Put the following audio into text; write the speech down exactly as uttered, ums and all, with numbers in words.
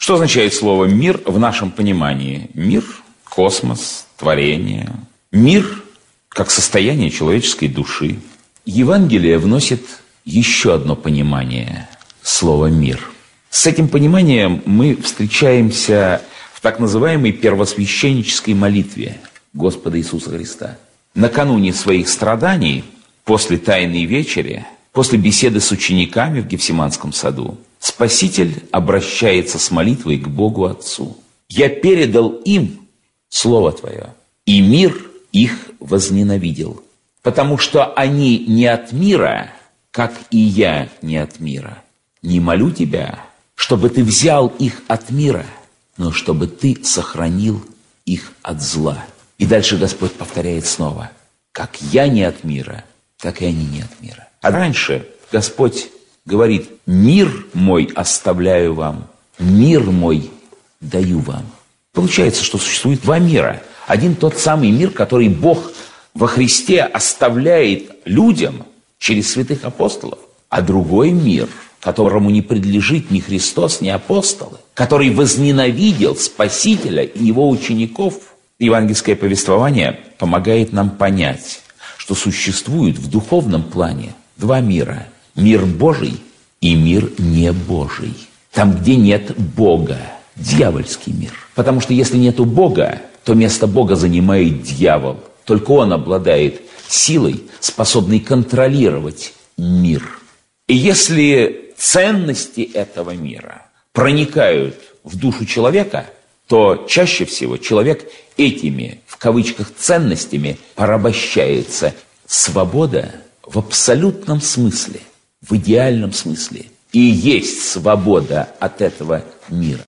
Что означает слово «мир» в нашем понимании? Мир, космос, творение. Мир как состояние человеческой души. Евангелие вносит еще одно понимание слова «мир». С этим пониманием мы встречаемся в так называемой первосвященнической молитве Господа Иисуса Христа. Накануне своих страданий, после Тайной вечери, после беседы с учениками в Гефсиманском саду, Спаситель обращается с молитвой к Богу Отцу. «Я передал им Слово Твое, и мир их возненавидел, потому что они не от мира, как и я не от мира. Не молю Тебя, чтобы Ты взял их от мира, но чтобы Ты сохранил их от зла». И дальше Господь повторяет снова: «Как я не от мира, так и они не от мира». А раньше Господь говорит: «Мир мой оставляю вам, мир мой даю вам». Получается, что существует два мира. Один тот самый мир, который Бог во Христе оставляет людям через святых апостолов, а другой мир, которому не принадлежит ни Христос, ни апостолы, который возненавидел Спасителя и его учеников. Евангельское повествование помогает нам понять, что существует в духовном плане два мира. Мир Божий и мир не Божий. Там, где нет Бога, дьявольский мир. Потому что если нету Бога, то место Бога занимает дьявол. Только он обладает силой, способной контролировать мир. И если ценности этого мира проникают в душу человека, то чаще всего человек этими, в кавычках, ценностями порабощается. Свобода в абсолютном смысле, в идеальном смысле и есть свобода от этого мира.